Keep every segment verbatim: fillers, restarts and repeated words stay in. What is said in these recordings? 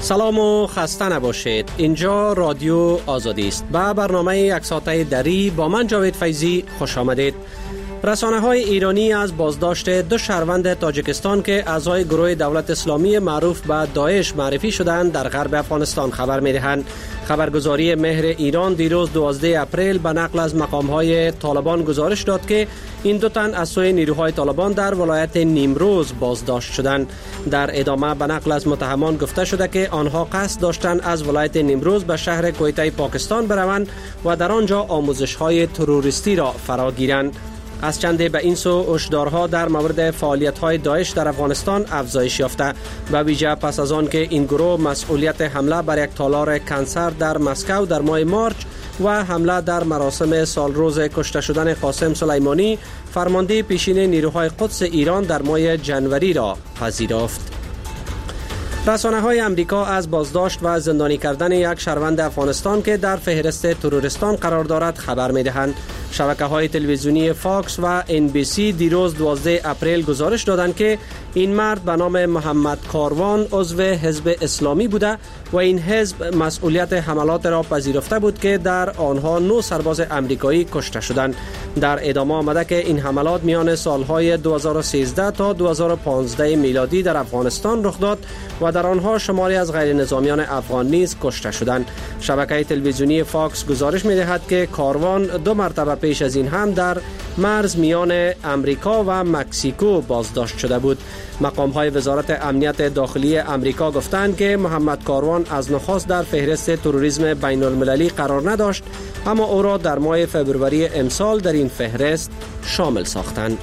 سلام و خسته نباشید. اینجا رادیو آزادی است. با برنامه یک ساعته دری با من جاوید فیضی خوش آمدید. رسانه های ایرانی از بازداشت دو شهروند تاجیکستان که اعضای گروه دولت اسلامی معروف به داعش معرفی شدند در غرب افغانستان خبر می دهند. خبرگزاری مهر ایران دیروز دوازده اپریل به نقل از مقام های طالبان گزارش داد که این دو تن از سوی نیروهای طالبان در ولایت نیمروز بازداشت شدند. در ادامه به نقل از متهمان گفته شده که آنها قصد داشتند از ولایت نیمروز به شهر کویته پاکستان بروند و در آنجا آموزش های تروریستی را فرا گیرند. از چنده به این سو هشدارها در مورد فعالیت‌های داعش در افغانستان افزایش یافته و ویژه پس از آن که این گروه مسئولیت حمله بر یک تالار کنسر در مسکو در ماه مارچ و حمله در مراسم سالروز کشته شدن قاسم سلیمانی فرمانده پیشین نیروهای قدس ایران در ماه جنوری را پذیرفت. رسانه های امریکا از بازداشت و زندانی کردن یک شهروند افغانستان که در فهرست تروریستان قرار دارد خبر می دهند. شبکه های تلویزیونی فاکس و ان بی سی دیروز دوازده اپریل گزارش دادند که این مرد به نام محمد کاروان عضو حزب اسلامی بوده و این حزب مسئولیت حملات را پذیرفته بود که در آنها نه سرباز امریکایی کشته شدند. در ادامه آمده که این حملات میان سالهای دو هزار و سیزده تا دو هزار و پانزده میلادی در افغانستان رخ داد و در آنها شماری از غیر نظامیان افغان نیز کشته شدند. شبکه تلویزیونی فاکس گزارش می‌دهد که کاروان دو مرتبه پیش از این هم در مرز میان امریکا و مکزیکو بازداشت شده بود. مقام‌های وزارت امنیت داخلی امریکا گفتند که محمد کاروان از نخست در فهرست تروریسم بین المللی قرار نداشت، اما او را در ماه فبروری امسال در این فهرست شامل ساختند.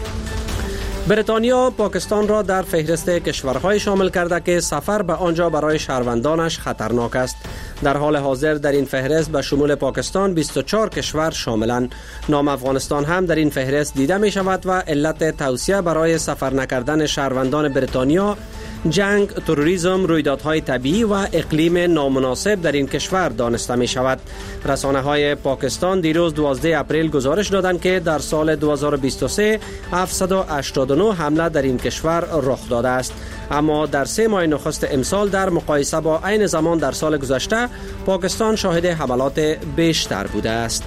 بریتانیا پاکستان را در فهرست کشورهای شامل کرده که سفر به آنجا برای شهروندانش خطرناک است. در حال حاضر در این فهرست به شمول پاکستان بیست و چهار کشور شاملند. نام افغانستان هم در این فهرست دیده می شود و علت توصیه برای سفر نکردن شهروندان بریتانیا جنگ، تروریسم، رویدادهای طبیعی و اقلیم نامناسب در این کشور دانسته می شود. رسانه های پاکستان دیروز دوازده اپریل گزارش دادند که در سال دو هزار و بیست و سه هفتصد و هشتاد و نه حمله در این کشور رخ داده است، اما در سه ماه نخست امسال در مقایسه با عین زمان در سال گذشته پاکستان شاهد حملات بیشتر بوده است.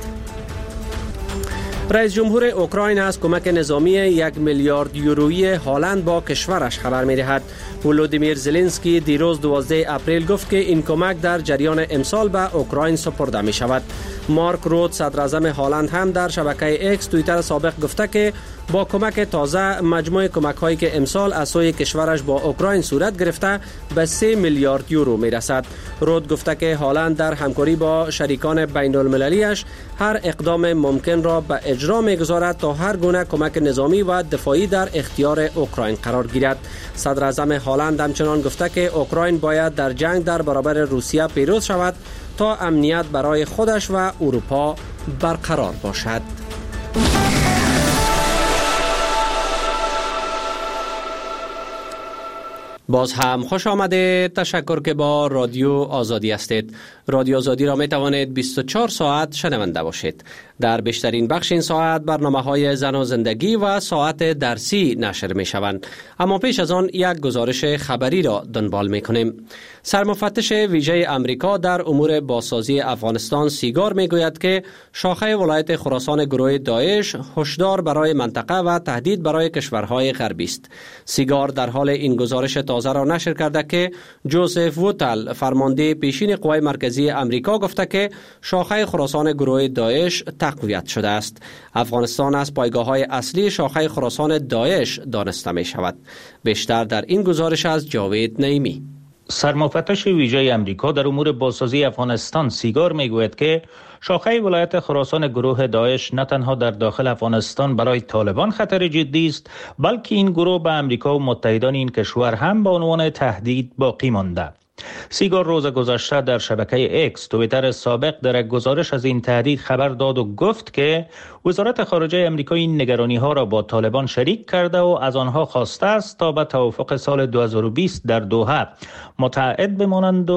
رئیس جمهور اوکراین از کمک نظامی یک میلیارد یورویی هالند با کشورش خبر می دهد. ولودیمیر زلنسکی دیروز دوازده اپریل گفت که این کمک در جریان امسال به اوکراین سپرده می شود. مارک رود صدر اعظم هالند هم در شبکه اکس توییتر سابق گفته که با کمک تازه مجموع کمک هایی که امسال از سوی کشورش با اوکراین صورت گرفته به سه میلیارد یورو می رسد. رود گفته که هالند در همکاری با شریکان بین المللیش هر اقدام ممکن را به اجرا می گذارد تا هر گونه کمک نظامی و دفاعی در اختیار اوکراین قرار گیرد. صدر اعظم هالند همچنان گفته که اوکراین باید در جنگ در برابر روسیه پیروز شود تا امنیت برای خودش و اروپا برقرار باشد. باز هم خوش آمده. تشکر که با رادیو آزادی هستید. رادیو آزادی را می توانید بیست و چهار ساعت شنونده باشید. در بیشترین بخش این ساعت برنامه های زن و زندگی و ساعت درسی نشر می شوند. اما پیش از آن یک گزارش خبری را دنبال می کنیم. سرمفتش ویژه امریکا در امور بازسازی افغانستان سیگار می گوید که شاخه ولایت خراسان گروه داعش هشدار برای منطقه و تهدید برای کشورهای غربی است. سیگار در حال این گزارش تازه را نشر کرده که جوزف ووتل فرمانده پیشین قوای مرکزی امریکا گفته که شاخه خراسان گروه داعش تقویت شده است. افغانستان از پایگاه‌های اصلی شاخه خراسان داعش دانسته می شود. بیشتر در این گزارش از جاوید نعیمی. سرمفتش ویژه امریکا در امور بازسازی افغانستان سیگار میگوید که شاخه ولایت خراسان گروه داعش نه تنها در داخل افغانستان برای طالبان خطر جدی است، بلکه این گروه به امریکا و متحدان این کشور هم به عنوان تهدید باقی مانده. سیگار روز گذشته در شبکه اکس توییتر سابق در یک گزارش از این تهدید خبر داد و گفت که وزارت خارجه امریکا این نگرانی ها را با طالبان شریک کرده و از آنها خواسته است تا به توافق سال دو هزار و بیست در دوحه متعهد بمانند و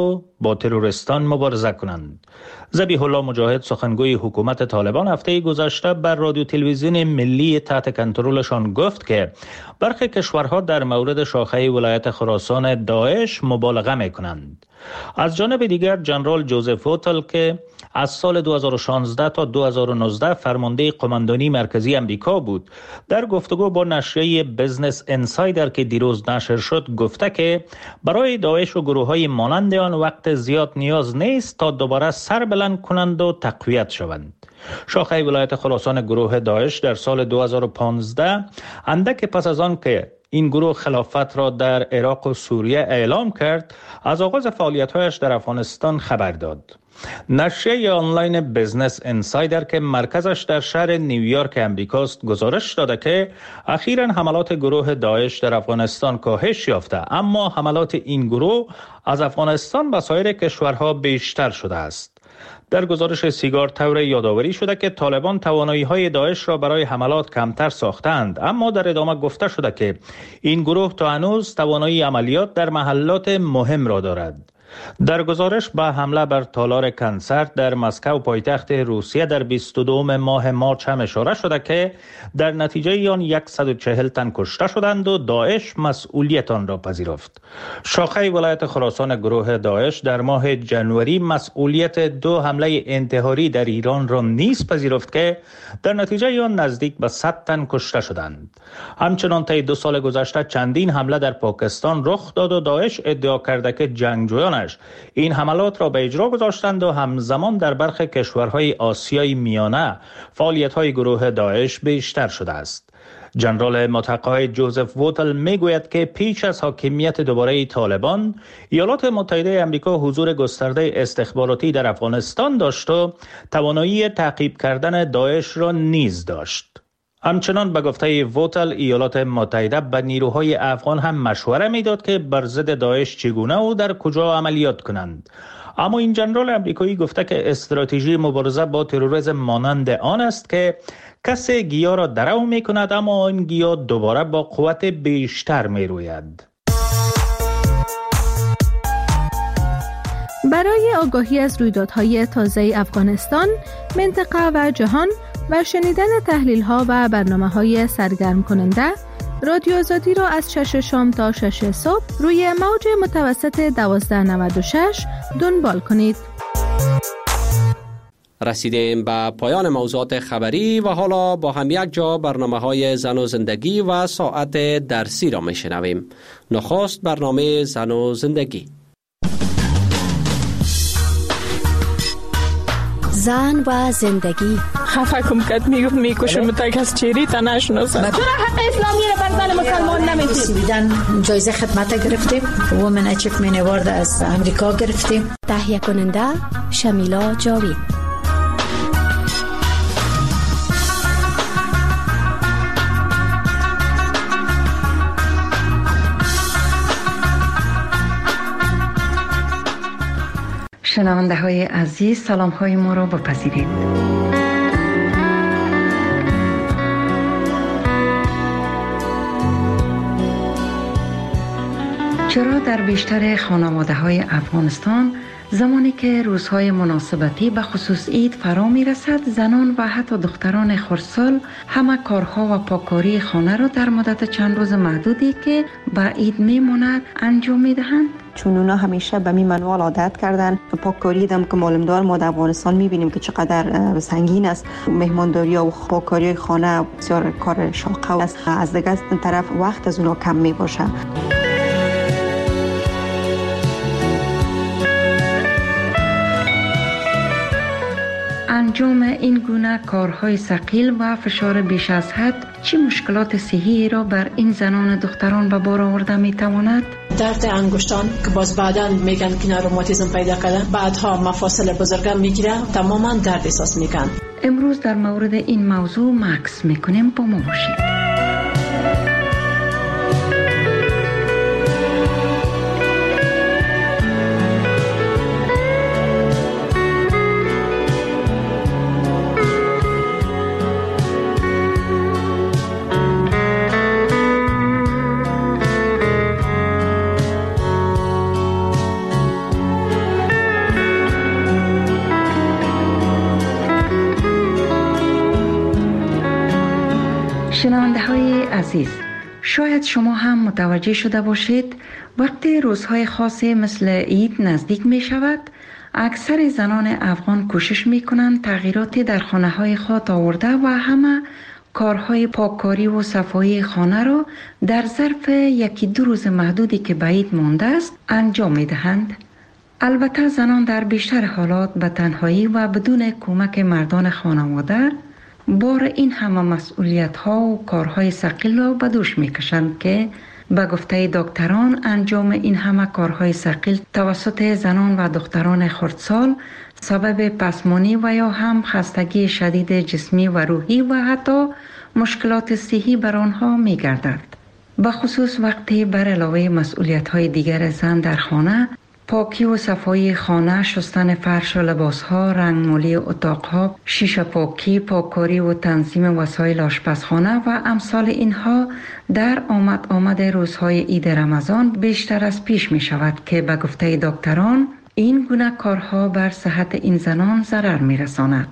با تروریستان مبارزه کنند. ذبیح الله مجاهد سخنگوی حکومت طالبان هفته گذشته بر رادیو تلویزیون ملی تحت کنترلشان گفت که برخی کشورها در مورد شاخه ولایت خراسان داعش مبالغه می‌کنند. از جانب دیگر جنرال جوزف ووتل که از سال دو هزار و شانزده تا دو هزار و نوزده فرمانده قماندانی مرکزی امریکا بود، در گفتگو با نشریه بزنس انسایدر که دیروز نشر شد گفته که برای داعش و گروه‌های مانند آن وقت زیاد نیاز نیست تا دوباره سر بلند کنند و تقویت شوند. شاخه ولایت خراسان گروه داعش در سال دو هزار و پانزده اندک پس از آن که این گروه خلافت را در عراق و سوریه اعلام کرد، از آغاز فعالیت‌هایش در افغانستان خبر داد. نشریه آنلاین بزنس انسایدر که مرکزش در شهر نیویورک امریکاست گزارش داده که اخیراً حملات گروه داعش در افغانستان کاهش یافته، اما حملات این گروه از افغانستان به سایر کشورها بیشتر شده است. در گزارش سیگار تور یادآوری شده که طالبان توانایی‌های داعش را برای حملات کمتر ساختند، اما در ادامه گفته شده که این گروه تا هنوز توانایی عملیات در محلات مهم را دارد. در گزارش به حمله بر تالار کنسرت در مسکو پایتخت روسیه در بیست و دوم ماه مارچ هم اشاره شده که در نتیجه آن صد و چهل تن کشته شدند و داعش مسئولیت آن را پذیرفت. شاخه ولایت خراسان گروه داعش در ماه جنوری مسئولیت دو حمله انتحاری در ایران را نیز پذیرفت که در نتیجه آن نزدیک به صد تن کشته شدند. همچنان طی دو سال گذشته چندین حمله در پاکستان رخ داد و داعش ادعا کرده که جنگجویان این حملات را به اجرا گذاشتند و همزمان در برخی کشورهای آسیای میانه فعالیت‌های گروه داعش بیشتر شده است. جنرال متقاعد جوزف ووتل میگوید که پیش از حاکمیت دوباره طالبان، ایالات متحده آمریکا حضور گسترده استخباراتی در افغانستان داشت و توانایی تعقیب کردن داعش را نیز داشت. همچنان به گفته ووتل ایالات متحده به نیروهای افغان هم مشوره میداد که بر ضد داعش چگونه و در کجا عملیات کنند. اما این جنرال آمریکایی گفته که استراتژی مبارزه با تروریسم مانند آن است که کسی گیاه را درو می کند اما این گیاه دوباره با قوت بیشتر می روید. برای آگاهی از رویدادهای تازه افغانستان، منطقه و جهان و شنیدن تحلیل‌ها و برنامه‌های سرگرم کننده، رادیو آزادی را از شش شام تا شش صبح روی موج متوسط دوازده نود و شش دنبال کنید. رسیدیم به پایان موضوعات خبری و حالا با هم یک جا برنامه‌های زن و زندگی و ساعت درسی را می‌شنویم. نخست برنامه زن و زندگی. زن و زندگی. خفه کم کد میگفت میکشم تا کس چیری تا نشناسم. چرا حق اسلامی را بر زن مسلمان نمیدید؟ سویدن جایزه خدمت گرفتیم، وومن اچیومنت اوارد از امریکا گرفتیم. تهیه کننده شمیلا جاوید. شنونده های عزیز، سلام های ما را بپذیرید. چرا در بیشتر خانواده های افغانستان زمانی که روزهای مناسبتی به خصوص عید فرا می رسد، زنان و حتی دختران خردسال همه کارها و پاکاری خانه را در مدت چند روز محدودی که به عید می ماند انجام می دهند؟ چون اونا همیشه به می منوال عادت کردن. پاککاری دم که معلومدار ما در افغانستان می بینیم که چقدر سنگین است. مهمانداری و پاککاری خانه بسیار کار شاقه است. از دیگر طرف وقت از اونا کم می باشه. انجام این گونه کارهای ثقیل و فشار بیش از حد چه مشکلات صحی را بر این زنان دختران به بار آورده می تواند؟ درد انگشتان که باز بعداً میگن که روماتیسم پیدا کرده، بعدها مفاصل بزرگم میگیره، تماما درد احساس میکن. امروز در مورد این موضوع مکس میکنیم، با ما باشید. شنونده های عزیز، شاید شما هم متوجه شده باشید وقتی روزهای خاصی مثل عید نزدیک می شود، اکثر زنان افغان کوشش می کنند تغییراتی در خانه های خود آورده و همه کارهای پاککاری و صفایی خانه را در ظرف یکی دو روز محدودی که به عید مانده است انجام می دهند. البته زنان در بیشتر حالات به تنهایی و بدون کمک مردان خانواده بار این همه مسئولیت ها و کارهای ثقیل را به دوش می کشند که به گفته دکتران انجام این همه کارهای ثقیل توسط زنان و دختران خردسال سبب پسمانی و یا هم خستگی شدید جسمی و روحی و حتی مشکلات صحی بر آنها می گردد. به خصوص وقتی بر علاوه مسئولیت های دیگر زن در خانه، پاکی و صفایی خانه، شستن فرش و لباسها، رنگمالی اتاقها، شیشه پاکی، پاککاری و تنظیم وسایل آشپزخانه و امثال اینها در آمد آمد روزهای عید رمضان بیشتر از پیش می شود که به گفته دکتران این گونه کارها بر صحت این زنان ضرر می رساند.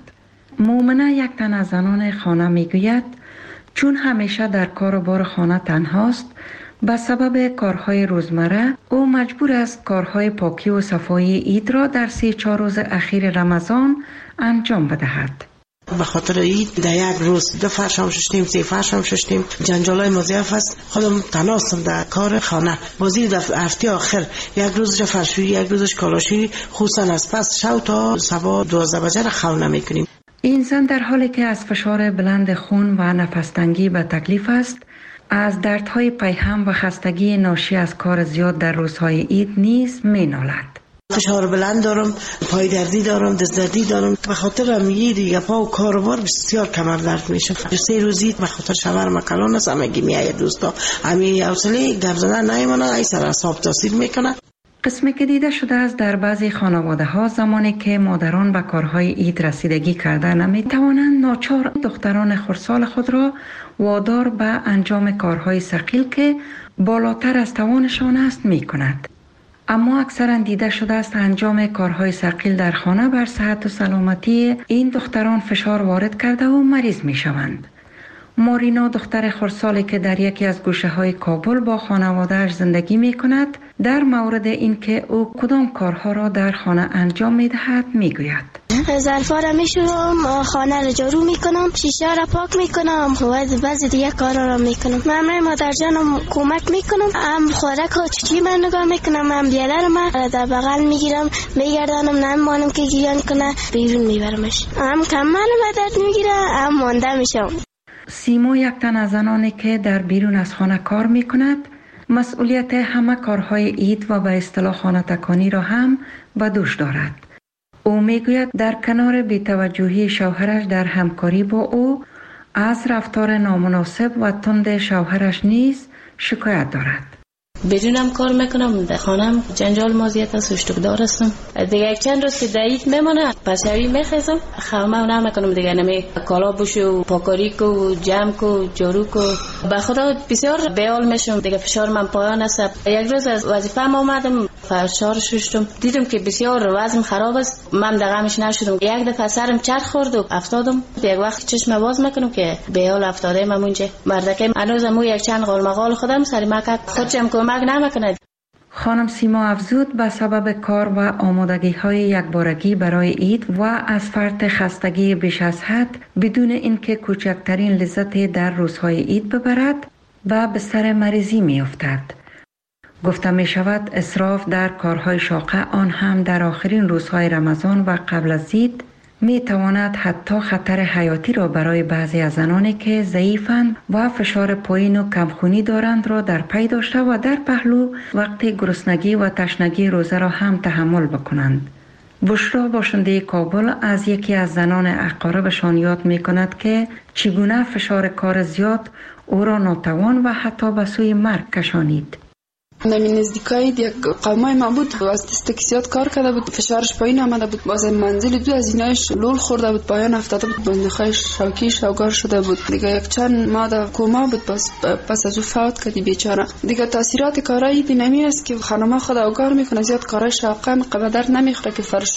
مومنه یک تن از زنان خانه می گوید چون همیشه در کار و بار خانه تنهاست، به سبب کارهای روزمره او مجبور است کارهای پاکی و صفایی عید را در سی چهار روز اخیر رمضان انجام بدهد. به خاطر عید در یک روز دو فرش هم ششتیم، سه فرش هم ششتیم، جنجالای مضاعف است. خودم تناستم در کار خانه. بازی در هفته آخر یک روزش فرشویی، یک روزش کالاشویی، خصوصا از پس شب تا صبح دوازده بجه خونه میکنیم. این زن در حالی که از فشار بلند خون و نفس‌تنگی به تکلیف است، از دردهای پیهم و خستگی ناشی از کار زیاد در روزهای عید نیز می نالد. فشار بلند دارم، پای دردی دارم، دست دردی دارم. به خاطر امیه دیگه پا و کاروبار بسیار کمر درد میشه. سه روزی به خاطر شوهر مکلان است، همگی میآید دوستا. امیه حوصله گپ زدن نمیمونه، ای سر اعصاب تاثیر میکنه. قسمی که دیده شده است در بعضی خانواده ها زمانی که مادران به کارهای عید رسیدگی کرده نمی توانند، ناچار دختران خردسال خود را وادار به انجام کارهای ثقیل که بالاتر از توانشان است می کند. اما اکثرا دیده شده است انجام کارهای ثقیل در خانه بر صحت و سلامتی این دختران فشار وارد کرده و مریض می شوند. مارینا دختر خردسالی که در یکی از گوشه های کابل با خانواده‌اش زندگی می کند، در مورد اینکه او کدام کارها را در خانه انجام می دهد می گوید: ظرفا را می شورم، خانه را جارو می کنم، شیشه را پاک می کنم و بعضی دیگه کارا را می کنم. من مادر جانم کمک می کنم، هم خوراک و چی من نگاه می کنم، هم بیادرم در بغل می گیرم میگردانم، نمیمانم که گیران کنه بیرون می برمش. هم کمال درد می گیره، هم مانده می شم. سیما یک تن از زنانی که در بیرون از خانه کار می کند، مسئولیت همه کارهای عید و به اصطلاح خانه تکانی را هم به دوش دارد. او می گوید در کنار بی‌توجهی شوهرش در همکاری با او از رفتار نامناسب و تند شوهرش نیز شکایت دارد. بدونم کار میکنم در خانم، جنجال مازیت است، اشتکدار هستم. دیگه یک چند روز که دایید میمونه پسوی میخیزم، خوامه و نمیکنم دیگه، نمی کالا بوشو، پاکاری کو، جمع کو، جارو کو. به خدا بسیار بیال میشم دیگه، فشار من پایان است. یک روز از وظیفه اومدم، فشار ششتم، دیدم که بسیار وزنم خراب است، من دغمش نشدم. یک دفعه سرم چرخ خورد و افتادم. یک وقت چشم باز میکنم که بیال افتاده من اونجا. مردکه هنوزم مو یک چند قال مقال خودم سری مکک خودم کمک نمیکنه. خانم سیما افزود به سبب کار و آمادگی های یکبارگی برای عید و از فرط خستگی بیش از حد بدون اینکه کوچکترین لذتی در روزهای عید ببرد و به سر مریضی می افتد. گفته می شود اسراف در کارهای شاقه، آن هم در آخرین روزهای رمضان و قبل از عید، می تواند حتی خطر حیاتی را برای بعضی از زنانی که ضعیفند و فشار پایین و کمخونی دارند را در پی داشته و در پهلو وقتی گرسنگی و تشنگی روزه را هم تحمل بکنند. بشرا باشنده کابل از یکی از زنان اقاربشان یاد می کند که چگونه فشار کار زیاد او را ناتوان و حتی به سوی مرگ کشانید. نمی نزدیکای یک قومای ما بود، از دست زیاد کار کرده بود، فشارش پایین آمده بود، باز منزل دو از اینایش لول خورده بود، پایان افتاده بود، بندخایش شوکی شوگار شده بود دیگه. یک چند ماه در کوما بود، باز پس از او فوت کردی بیچاره دیگه. تاثیرات کارایی دی نمی است که خانم خود اوگار میکنه، زیاد کارای شاقه قبدر نمیخوره که فرش